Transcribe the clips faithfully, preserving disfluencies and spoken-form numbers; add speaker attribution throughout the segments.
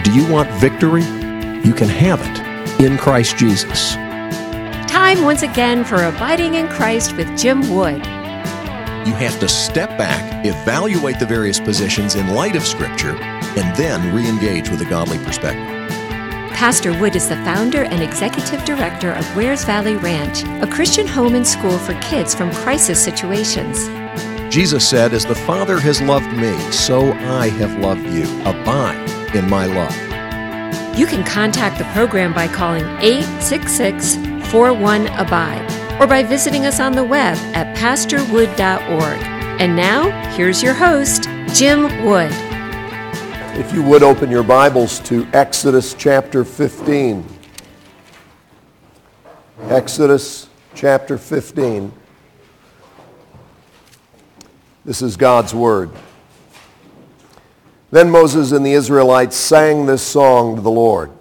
Speaker 1: Do you want victory? You can have it in Christ Jesus.
Speaker 2: Time once again for Abiding in Christ with Jim Wood.
Speaker 1: You have to step back, evaluate the various positions in light of Scripture, and then re-engage with a godly perspective.
Speaker 2: Pastor Wood is the founder and executive director of Wares Valley Ranch, a Christian home and school for kids from crisis situations.
Speaker 1: Jesus said, "As the Father has loved me, so I have loved you. Abide in my love."
Speaker 2: You can contact the program by calling eight six six, four one, ABIDE or by visiting us on the web at pastor wood dot org. And now, here's your host, Jim Wood.
Speaker 3: If you would open your Bibles to Exodus chapter fifteen. Exodus chapter fifteen. This is God's Word. Then Moses and the Israelites sang this song to the Lord.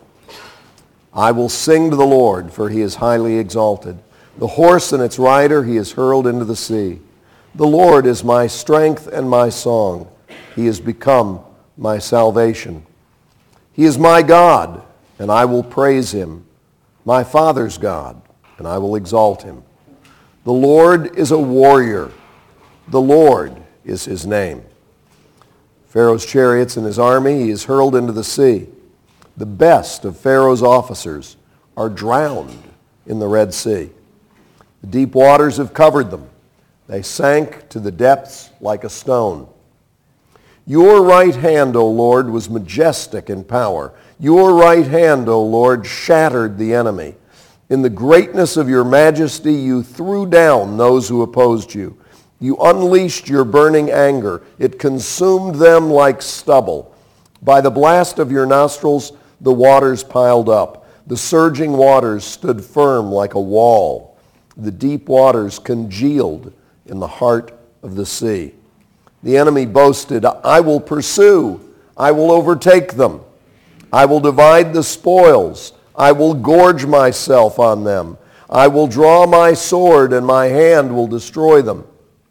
Speaker 3: I will sing to the Lord, for he is highly exalted. The horse and its rider he has hurled into the sea. The Lord is my strength and my song. He has become my salvation. He is my God, and I will praise him, my Father's God, and I will exalt him. The Lord is a warrior. The Lord is his name. Pharaoh's chariots and his army he is hurled into the sea. The best of Pharaoh's officers are drowned in the Red Sea. The deep waters have covered them. They sank to the depths like a stone. Your right hand, O Lord, was majestic in power. Your right hand, O Lord, shattered the enemy. In the greatness of your majesty, you threw down those who opposed you. You unleashed your burning anger. It consumed them like stubble. By the blast of your nostrils, the waters piled up. The surging waters stood firm like a wall. The deep waters congealed in the heart of the sea. The enemy boasted, I will pursue, I will overtake them. I will divide the spoils. I will gorge myself on them. I will draw my sword, and my hand will destroy them.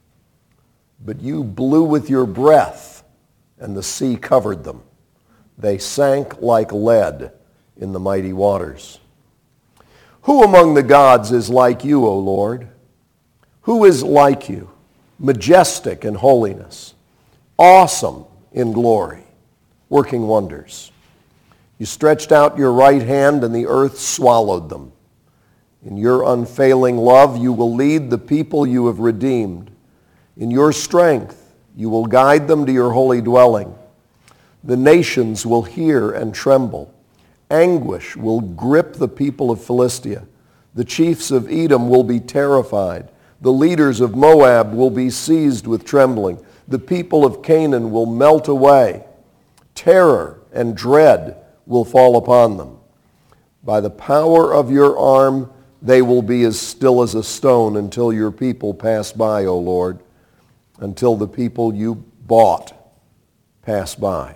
Speaker 3: But you blew with your breath, and the sea covered them. They sank like lead in the mighty waters. Who among the gods is like you, O Lord? Who is like you? Majestic in holiness, awesome in glory, working wonders. You stretched out your right hand, and the earth swallowed them. In your unfailing love, you will lead the people you have redeemed. In your strength, you will guide them to your holy dwelling. The nations will hear and tremble. Anguish will grip the people of Philistia. The chiefs of Edom will be terrified. The leaders of Moab will be seized with trembling. The people of Canaan will melt away. Terror and dread will fall upon them. By the power of your arm, they will be as still as a stone until your people pass by, O Lord, until the people you bought pass by.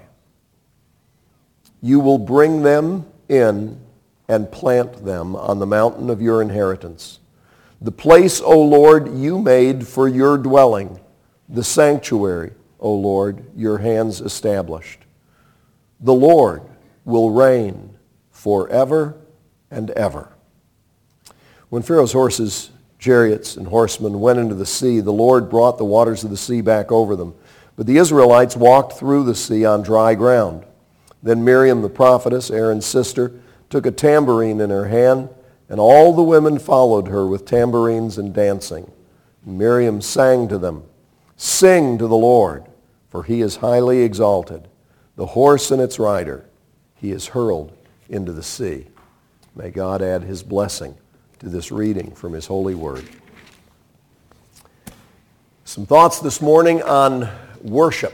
Speaker 3: You will bring them in and plant them on the mountain of your inheritance. The place, O Lord, you made for your dwelling, the sanctuary, O Lord, your hands established. The Lord will reign forever and ever. When Pharaoh's horses, chariots, and horsemen went into the sea, the Lord brought the waters of the sea back over them. But the Israelites walked through the sea on dry ground. Then Miriam the prophetess, Aaron's sister, took a tambourine in her hand, and all the women followed her with tambourines and dancing. And Miriam sang to them, Sing to the Lord, for he is highly exalted. The horse and its rider he is hurled into the sea. May God add his blessing to this reading from his holy word. Some thoughts this morning on worship.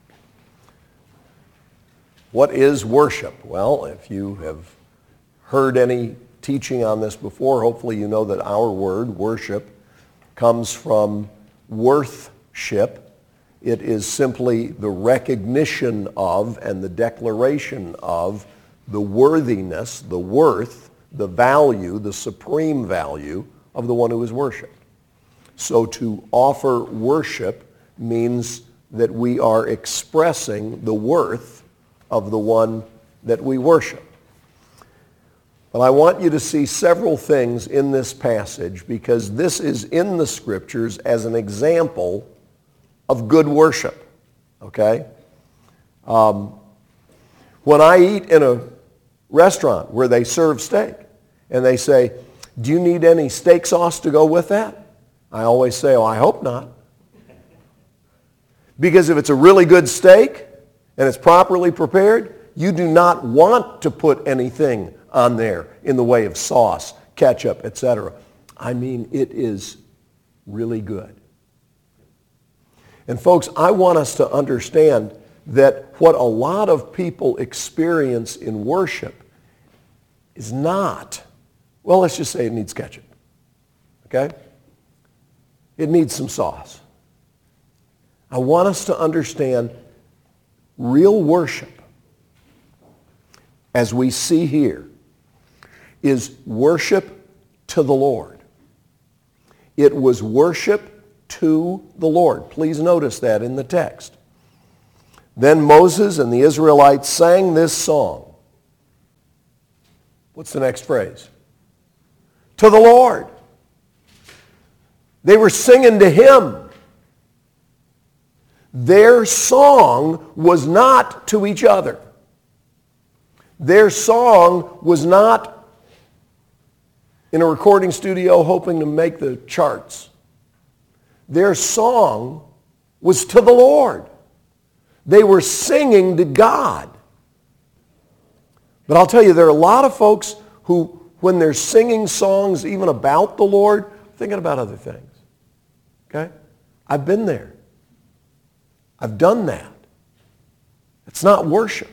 Speaker 3: What is worship? Well, if you have heard any teaching on this before, hopefully you know that our word, worship, comes from worthship. It is simply the recognition of and the declaration of the worthiness, the worth, the value, the supreme value of the one who is worshipped. So to offer worship means that we are expressing the worth of the one that we worship. But I want you to see several things in this passage because this is in the Scriptures as an example of good worship, okay? Um, when I eat in a restaurant where they serve steak and they say, do you need any steak sauce to go with that? I always say, oh, I hope not. Because if it's a really good steak and it's properly prepared, you do not want to put anything on there in the way of sauce, ketchup, et cetera. I mean, it is really good. And folks, I want us to understand that what a lot of people experience in worship is not, well, let's just say it needs ketchup, okay? It needs some sauce. I want us to understand real worship, as we see here, is worship to the Lord. It was worship to the Lord. Please notice that in the text. Then Moses and the Israelites sang this song. What's the next phrase? To the Lord. They were singing to Him. Their song was not to each other. Their song was not in a recording studio hoping to make the charts. Their song was to the Lord. They were singing to God. But I'll tell you, there are a lot of folks who, when they're singing songs even about the Lord, are thinking about other things. Okay? I've been there. I've done that. It's not worship.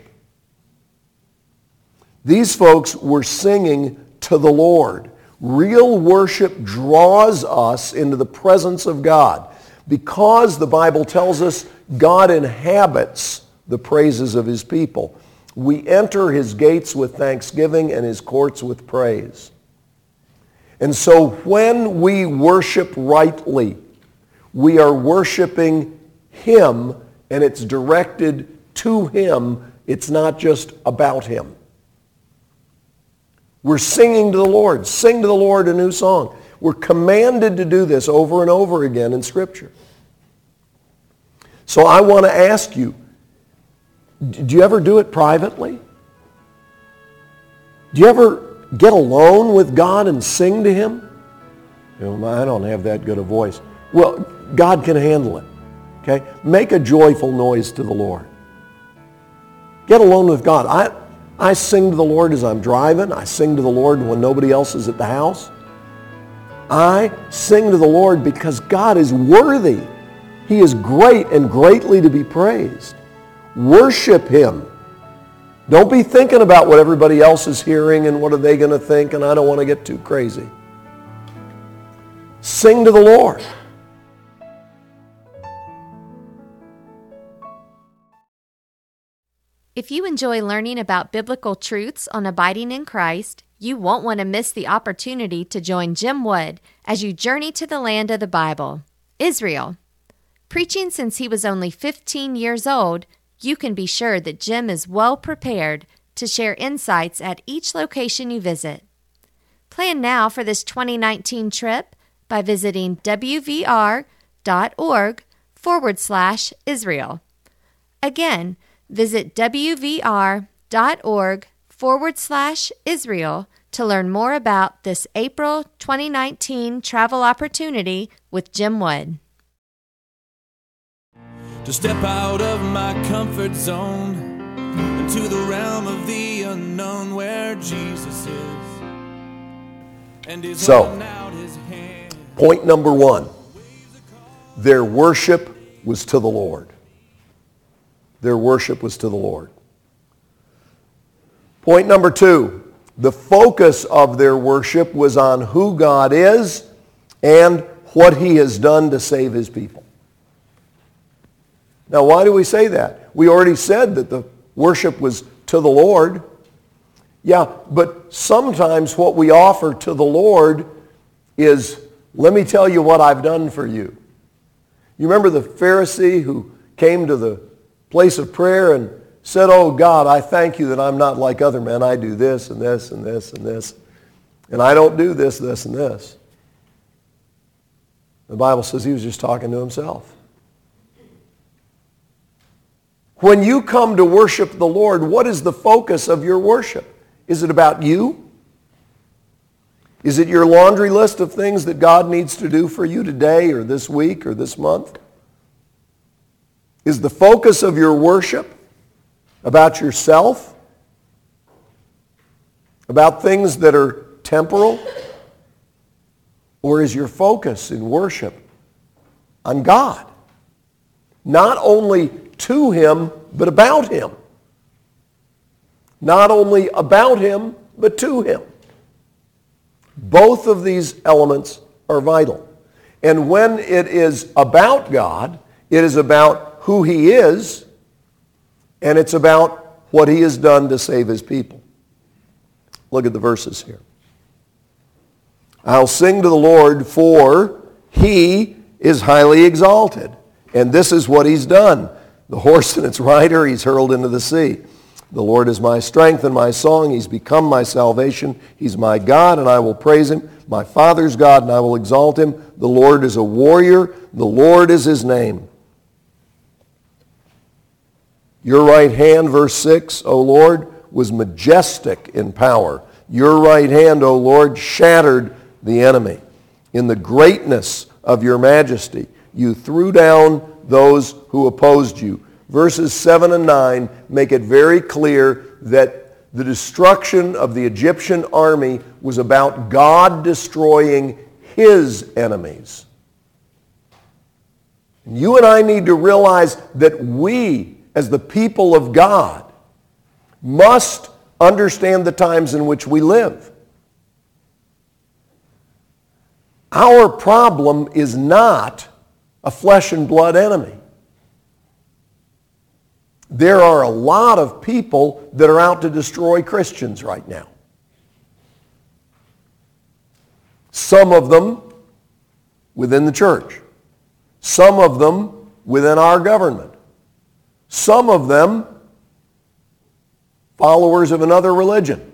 Speaker 3: These folks were singing to the Lord. Real worship draws us into the presence of God because the Bible tells us God inhabits the praises of His people. We enter His gates with thanksgiving and His courts with praise. And so when we worship rightly, we are worshiping Him, and it's directed to Him. It's not just about Him. We're singing to the Lord. Sing to the Lord a new song. We're commanded to do this over and over again in Scripture. So I want to ask you, do you ever do it privately? Do you ever get alone with God and sing to Him? You know, I don't have that good a voice. Well, God can handle it. Okay? Make a joyful noise to the Lord. Get alone with God. I, I sing to the Lord as I'm driving. I sing to the Lord when nobody else is at the house. I sing to the Lord because God is worthy. He is great and greatly to be praised. Worship Him. Don't be thinking about what everybody else is hearing and what are they going to think, and I don't want to get too crazy. Sing to the Lord.
Speaker 4: If you enjoy learning about biblical truths on abiding in Christ, you won't want to miss the opportunity to join Jim Wood as you journey to the land of the Bible, Israel. Preaching since he was only fifteen years old, you can be sure that Jim is well prepared to share insights at each location you visit. Plan now for this twenty nineteen trip by visiting wvr.org forward slash Israel. Again, visit wvr.org forward slash Israel to learn more about this April twenty nineteen travel opportunity with Jim Wood.
Speaker 5: To step out of my comfort zone into the realm of the unknown where Jesus is. And he's
Speaker 3: So,
Speaker 5: holding out his hand.
Speaker 3: Point number one, their worship was to the Lord. Their worship was to the Lord. Point number two, the focus of their worship was on who God is and what He has done to save His people. Now, why do we say that? We already said that the worship was to the Lord. Yeah, but sometimes what we offer to the Lord is, let me tell you what I've done for you. You remember the Pharisee who came to the place of prayer and said, oh God, I thank you that I'm not like other men. I do this and this and this and this. And I don't do this, this, and this. The Bible says he was just talking to himself. When you come to worship the Lord, what is the focus of your worship? Is it about you? Is it your laundry list of things that God needs to do for you today or this week or this month? Is the focus of your worship about yourself? About things that are temporal? Or is your focus in worship on God? Not only to Him, but about Him. Not only about Him, but to Him. Both of these elements are vital. And when it is about God, it is about who He is, and it's about what He has done to save His people. Look at the verses here. I'll sing to the Lord, for He is highly exalted. And this is what He's done. The horse and its rider He's hurled into the sea. The Lord is my strength and my song. He's become my salvation. He's my God, and I will praise Him. My Father's God, and I will exalt Him. The Lord is a warrior. The Lord is His name. Your right hand, verse six, O Lord, was majestic in power. Your right hand, O Lord, shattered the enemy. In the greatness of your majesty, you threw down those who opposed you. Verses seven and nine make it very clear that the destruction of the Egyptian army was about God destroying His enemies. And you and I need to realize that we, as the people of God, must understand the times in which we live. Our problem is not a flesh and blood enemy. There are a lot of people that are out to destroy Christians right now. Some of them within the church. Some of them within our government. Some of them followers of another religion.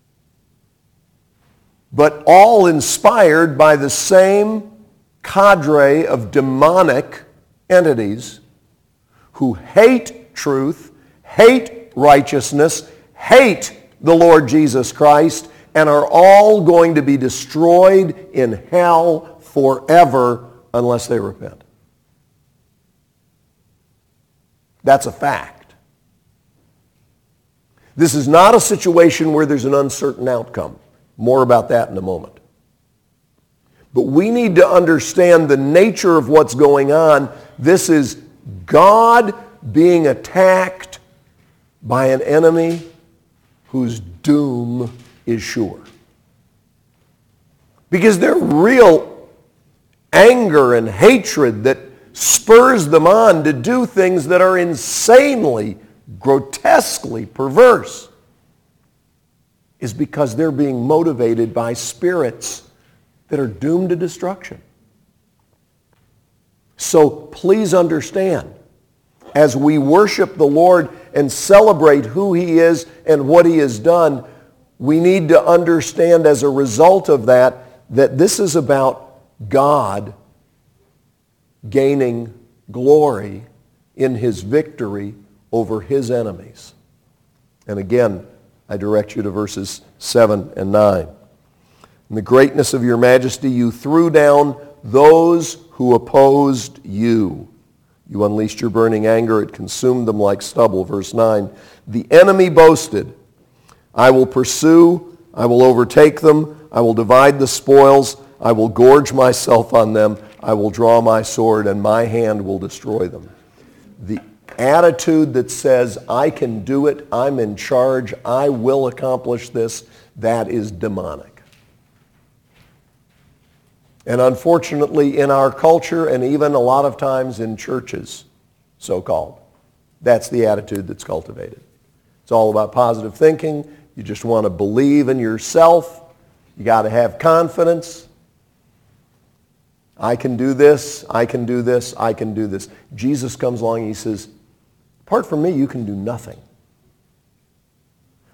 Speaker 3: But all inspired by the same cadre of demonic entities who hate truth, hate righteousness, hate the Lord Jesus Christ, and are all going to be destroyed in hell forever unless they repent. That's a fact. This is not a situation where there's an uncertain outcome. More about that in a moment. But we need to understand the nature of what's going on. This is God being attacked by an enemy whose doom is sure. Because their real anger and hatred that spurs them on to do things that are insanely, grotesquely perverse is because they're being motivated by spirits that are doomed to destruction. So please understand, as we worship the Lord and celebrate who He is and what He has done, we need to understand as a result of that, that this is about God gaining glory in His victory over His enemies. And again, I direct you to verses seven and nine. In the greatness of your majesty, you threw down those who opposed you. You unleashed your burning anger. It consumed them like stubble. Verse nine. The enemy boasted, I will pursue, I will overtake them, I will divide the spoils, I will gorge myself on them, I will draw my sword, and my hand will destroy them. The attitude that says, I can do it, I'm in charge, I will accomplish this, that is demonic. And unfortunately, in our culture, and even a lot of times in churches, so-called, that's the attitude that's cultivated. It's all about positive thinking. You just want to believe in yourself. You got to have confidence. I can do this, I can do this, I can do this. Jesus comes along and He says, apart from me, you can do nothing.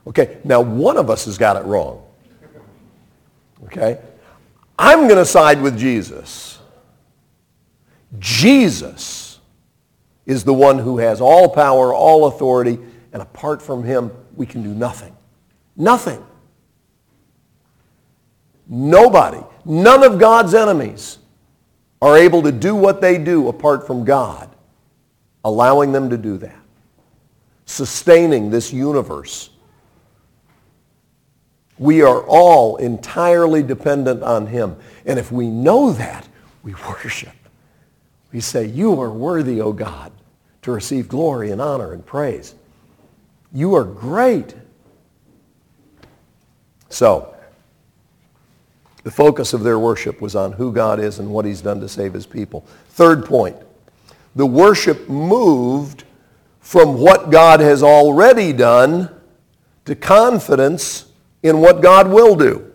Speaker 3: Okay, now one of us has got it wrong. Okay? I'm going to side with Jesus. Jesus is the one who has all power, all authority, and apart from him, we can do nothing. Nothing. Nobody, none of God's enemies are able to do what they do apart from God, allowing them to do that, sustaining this universe. We are all entirely dependent on him. And if we know that, we worship. We say, you are worthy, O God, to receive glory and honor and praise. You are great. So, the focus of their worship was on who God is and what he's done to save his people. Third point, the worship moved from what God has already done to confidence in what God will do.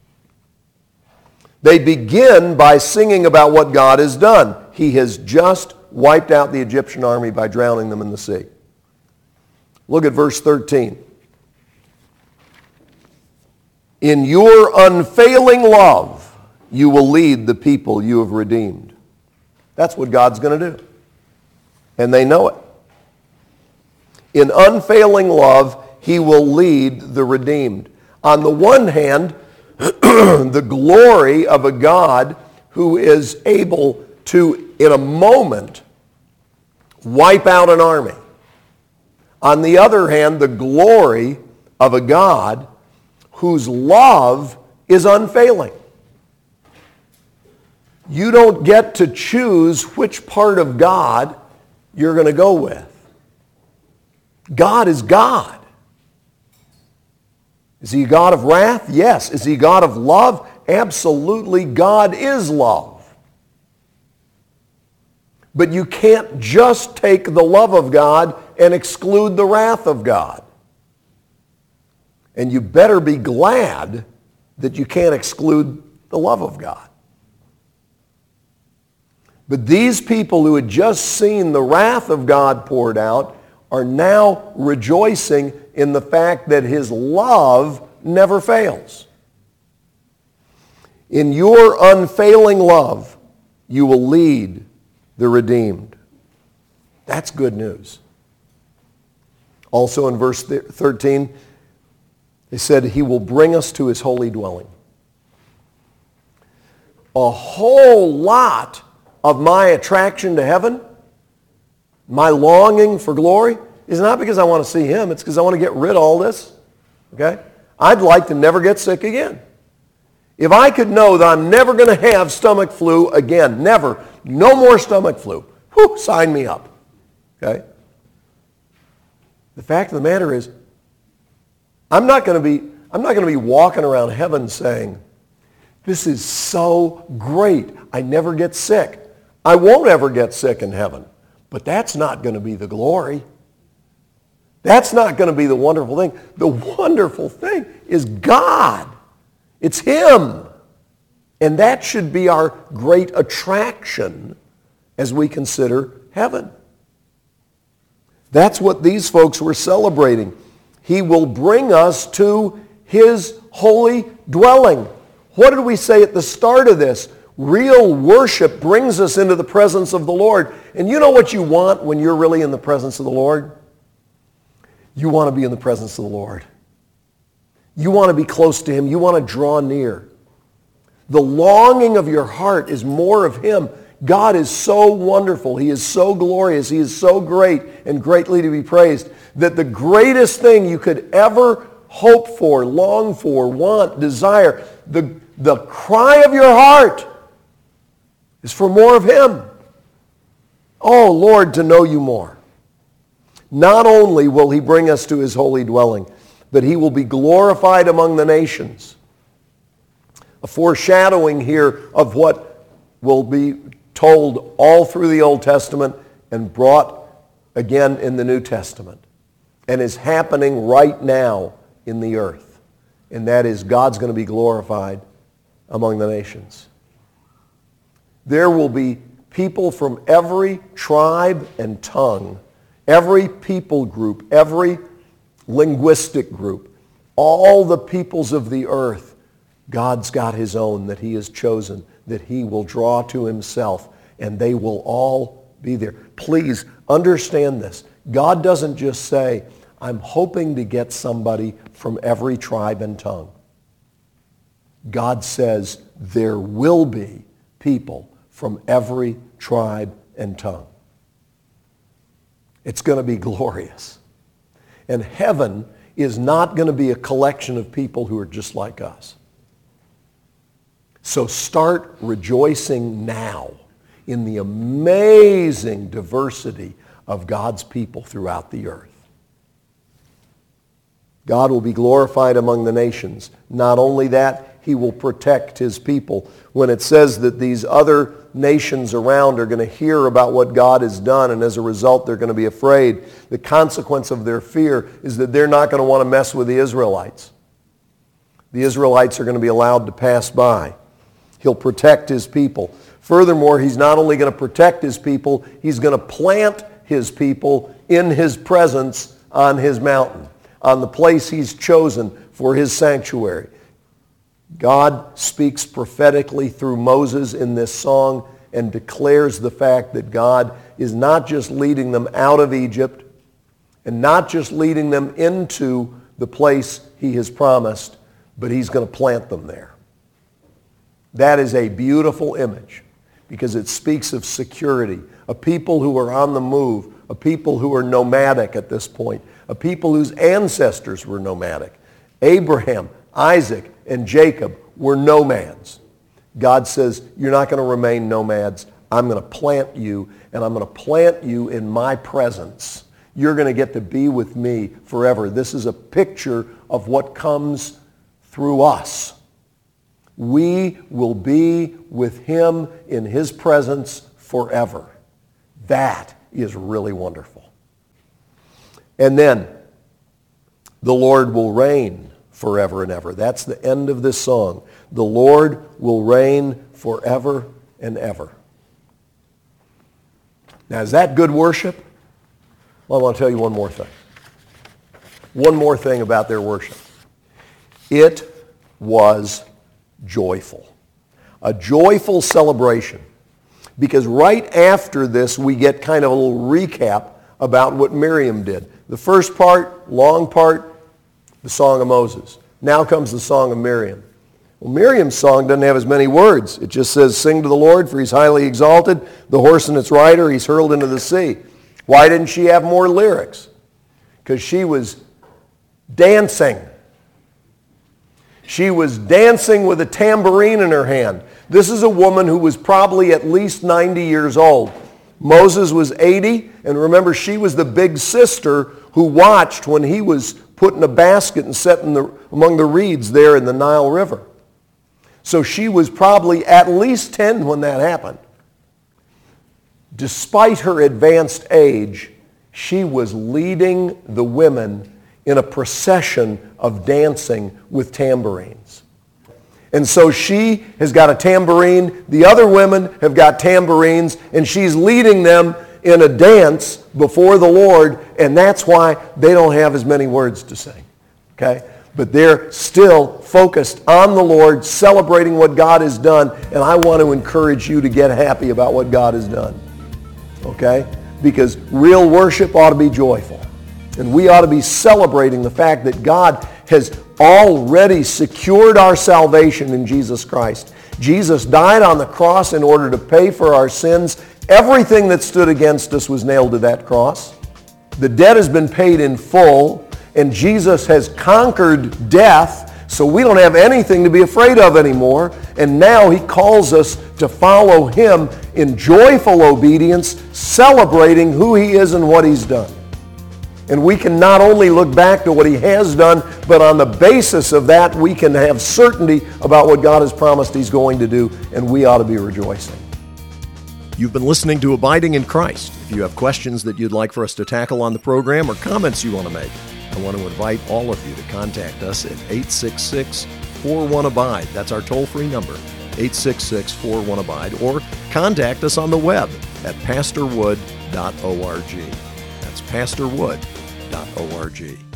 Speaker 3: They begin by singing about what God has done. He has just wiped out the Egyptian army by drowning them in the sea. Look at verse thirteen. In your unfailing love, you will lead the people you have redeemed. That's what God's going to do. And they know it. In unfailing love, he will lead the redeemed. On the one hand, the glory of a God who is able to, in a moment, wipe out an army. On the other hand, the glory of a God whose love is unfailing. You don't get to choose which part of God you're going to go with. God is God. Is he a God of wrath? Yes. Is he a God of love? Absolutely. God is love. But you can't just take the love of God and exclude the wrath of God. And you better be glad that you can't exclude the love of God. But these people who had just seen the wrath of God poured out are now rejoicing in the fact that his love never fails. In your unfailing love, you will lead the redeemed. That's good news. Also in verse thirteen, they said, he will bring us to his holy dwelling. A whole lot of my attraction to heaven, my longing for glory, is not because I want to see him. It's because I want to get rid of all this. Okay? I'd like to never get sick again. If I could know that I'm never going to have stomach flu again, never, no more stomach flu, whew, sign me up. Okay? The fact of the matter is, I'm not going to be, I'm not going to be walking around heaven saying, this is so great, I never get sick. I won't ever get sick in heaven. But that's not going to be the glory. That's not going to be the wonderful thing. The wonderful thing is God. It's him. And that should be our great attraction as we consider heaven. That's what these folks were celebrating. He will bring us to his holy dwelling. What did we say at the start of this? Real worship brings us into the presence of the Lord. And you know what you want when you're really in the presence of the Lord? You want to be in the presence of the Lord. You want to be close to him. You want to draw near. The longing of your heart is more of him. God is so wonderful. He is so glorious. He is so great and greatly to be praised that the greatest thing you could ever hope for, long for, want, desire, the, the cry of your heart is for more of him. Oh, Lord, to know you more. Not only will he bring us to his holy dwelling, but he will be glorified among the nations. A foreshadowing here of what will be told all through the Old Testament and brought again in the New Testament, and is happening right now in the earth. And that is, God's going to be glorified among the nations. There will be people from every tribe and tongue, every people group, every linguistic group, all the peoples of the earth, God's got his own that he has chosen, that he will draw to himself, and they will all be there. Please understand this. God doesn't just say, I'm hoping to get somebody from every tribe and tongue. God says there will be people from every tribe and tongue. It's going to be glorious. And heaven is not going to be a collection of people who are just like us. So start rejoicing now in the amazing diversity of God's people throughout the earth. God will be glorified among the nations. Not only that, he will protect his people. When it says that these other nations around are going to hear about what God has done, and as a result they're going to be afraid, the consequence of their fear is that they're not going to want to mess with the Israelites. The Israelites are going to be allowed to pass by. He'll protect his people. Furthermore, he's not only going to protect his people, he's going to plant his people in his presence on his mountain, on the place he's chosen for his sanctuary. God speaks prophetically through Moses in this song and declares the fact that God is not just leading them out of Egypt and not just leading them into the place he has promised, but he's going to plant them there. That is a beautiful image because it speaks of security, a people who are on the move, a people who are nomadic at this point, a people whose ancestors were nomadic. Abraham, Isaac, and Jacob were nomads. God says, you're not going to remain nomads. I'm going to plant you, and I'm going to plant you in my presence. You're going to get to be with me forever. This is a picture of what comes through us. We will be with him in his presence forever. That is really wonderful. And then the Lord will reign forever and ever. That's the end of this song. The Lord will reign forever and ever. Now, is that good worship? Well, I want to tell you one more thing. One more thing about their worship. It was joyful. A joyful celebration. Because right after this, we get kind of a little recap about what Miriam did. The first part, long part, the Song of Moses. Now comes the Song of Miriam. Well, Miriam's song doesn't have as many words. It just says, sing to the Lord, for he's highly exalted. The horse and its rider, he's hurled into the sea. Why didn't she have more lyrics? Because she was dancing. She was dancing with a tambourine in her hand. This is a woman who was probably at least ninety years old. Moses was eighty, and remember, she was the big sister who watched when he was put in a basket and set in the, among the reeds there in the Nile River. So she was probably at least ten when that happened. Despite her advanced age, she was leading the women in a procession of dancing with tambourines. And so she has got a tambourine, the other women have got tambourines, and she's leading them in a dance before the Lord, and that's why they don't have as many words to sing. Okay? But they're still focused on the Lord, celebrating what God has done, and I want to encourage you to get happy about what God has done. Okay? Because real worship ought to be joyful. And we ought to be celebrating the fact that God has already secured our salvation in Jesus Christ. Jesus died on the cross in order to pay for our sins. Everything that stood against us was nailed to that cross. The debt has been paid in full, and Jesus has conquered death, so we don't have anything to be afraid of anymore. And now he calls us to follow him in joyful obedience, celebrating who he is and what he's done. And we can not only look back to what he has done, but on the basis of that, we can have certainty about what God has promised he's going to do, and we ought to be rejoicing.
Speaker 1: You've been listening to Abiding in Christ. If you have questions that you'd like for us to tackle on the program or comments you want to make, I want to invite all of you to contact us at eight six six, four one, abide. That's our toll-free number, eight six six, four one, abide, or contact us on the web at pastor wood dot org. That's pastor wood dot org.